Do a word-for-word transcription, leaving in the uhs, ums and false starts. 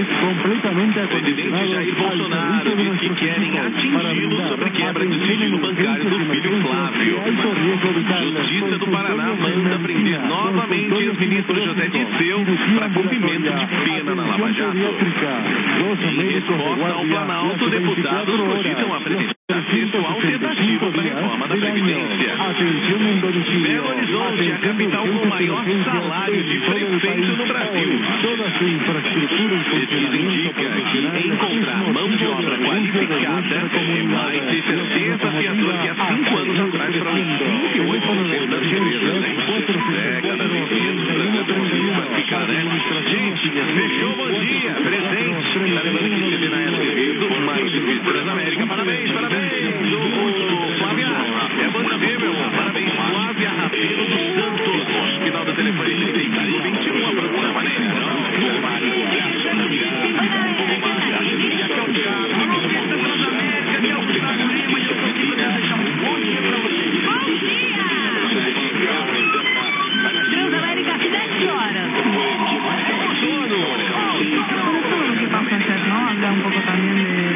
completamente acondicionados. Jair Bolsonaro diz que querem atingi-lo sobre quebra de sigilo bancário do filho Flávio. Justiça do Paraná manda prender novamente o ex-ministro José Dirceu para cumprimento de pena na Lava Jato. Em resposta ao Planalto, deputados cogitam apresentar texto alternativo para a reforma da Previdência. Belo Horizonte é a capital com o maior salário de prefeito no Brasil. Pesquisa indica que encontrar mão de obra qualificada é mais de sessenta fiadores que há cinco anos atrás para os vinte e oito por cento das empresas. É, cada vez menos brasileiros vai ficar, né? Gente, fechou, bom dia, presente. Tá lembrando que esteve na Era Devido, mais serviço das Américas. Parabéns, parabéns, o Flávia. É você, meu amor. Parabéns, Flávia Rabelo dos Santos. Final do telefone trinta e três vinte e um, a programa Negrão. Transamérica, sete horas. Por eso lo que pasa es que no habla un poco también de